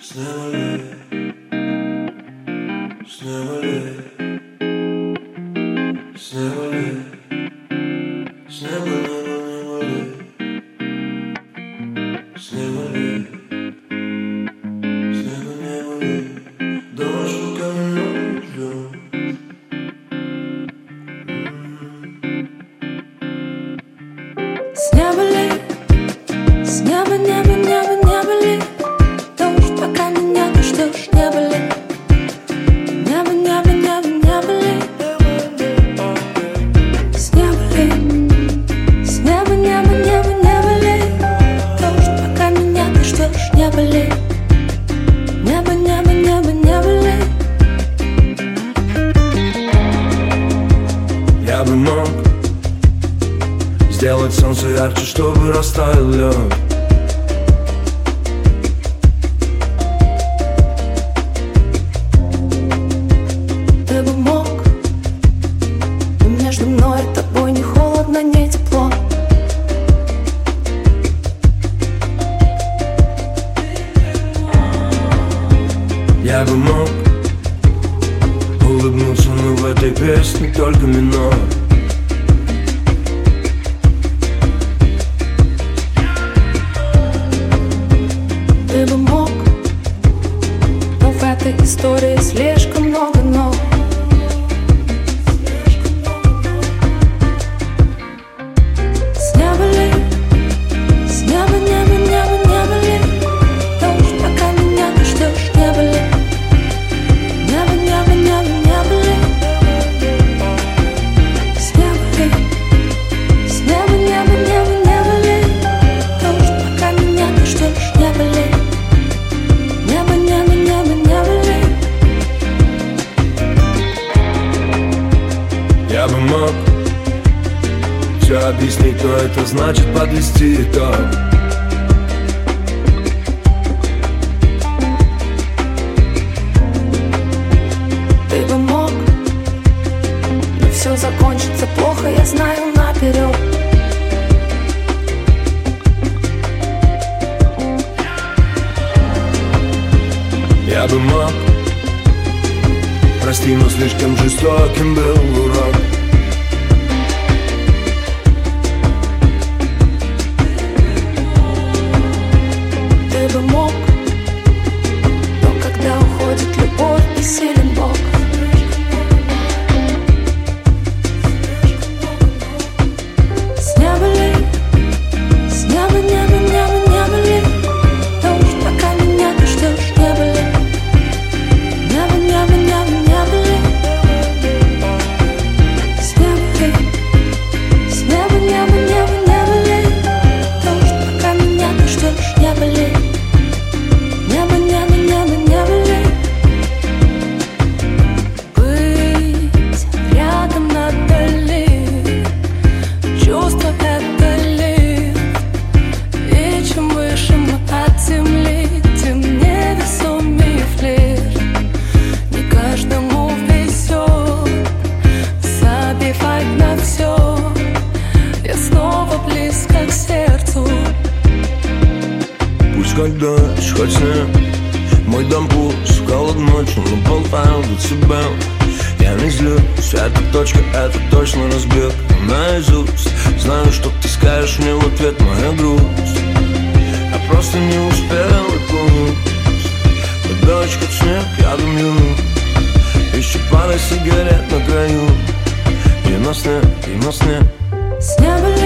Я бы мог сделать солнце ярче, чтобы растаял лед. Ты бы мог, но между мной и тобой не холодно, не тепло. Я бы мог улыбнуться, но в этой песне только минор. Ты бы мог, но в этой истории слишком много «но». С неба ли, с неба, небо, небо, небо ли, дождь, пока меня ты ждешь, небо ли, небо, небо, небо, небо ли, с неба ли, с неба, небо, небо, небо ли, дождь, пока меня ты ждешь, небо ли. Небо, небо, небо, небо ли. Я бы мог все объяснить, но это значит подвести итог. Ты бы мог, но все закончится плохо, я знаю наперед. Я бы мог, прости, но слишком жестоким был урок. Ты бы мог, но когда уходит любовь, бессилен Бог. С неба ли, с неба, небо, небо, небо ли, дождь, пока меня ты ждешь, небо ли, небо, небо, небо, небо ли, с неба ли, с неба, небо, небо, небо ли, дождь, пока меня ты ждешь, небо ли, небо, небо, небо, небо ли. Быть рядом надали, чувство это лифт, и чем выше мы от земли, тем невесомее флирт. Не каждому везет забивать на все. Я снова близко к сердцу. Пусть хоть дождь, хоть снег, мой дом пуст, холод ночью, но болтаю до тебя. Я не злюсь, эта точка, это точно разбег наизусть. Знаю, что ты скажешь мне в ответ, моя грусть. Я просто не успел окунуть. Хоть дождь, хоть снег, я дымлю. Еще пара сигарет на краю. И на сне, и на сне. С неба ли,